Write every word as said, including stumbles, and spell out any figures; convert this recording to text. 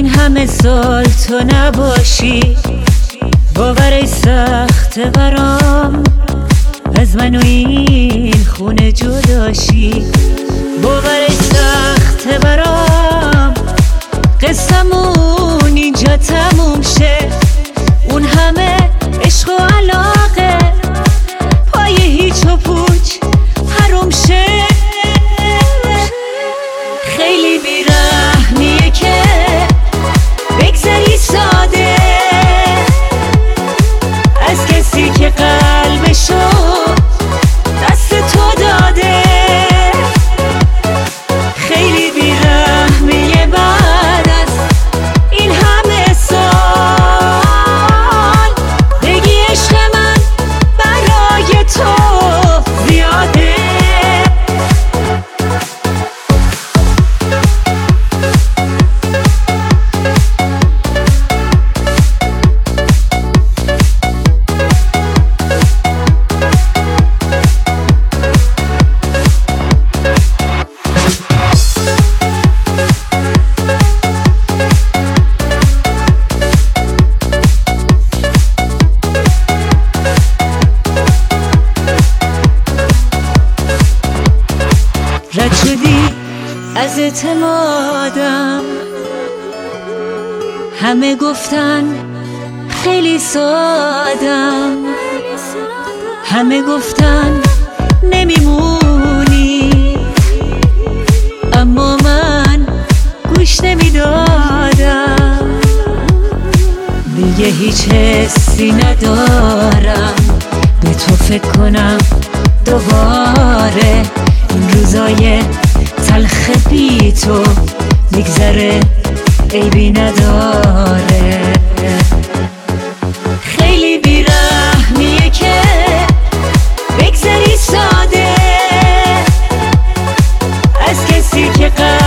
این همه سال تو نباشی، باورش سخت برام از من و این خونه جداشی. باورش سخت برام قصمون اینجا تموم شه، اون همه عشق و علاقه پای هیچ و پوچ حروم شه. خیلی بیرحمیه که بگذری ساده از کسی که قلبشو دست تو داده. خیلی بیرحمیه بعد از این همه سال بگی عشق من برای تو زیاده. رد شدی از اعتمادم، همه گفتن خیلی سادم، همه گفتن نمیمونی، اما من گوش نمیدادم. دیگه هیچ حسی ندارم به تو فکر کنم دوباره. این روزای تلخ بی تو میگذره عیبی نداره. خیلی بیرحمیه که بگذری ساده از کسی که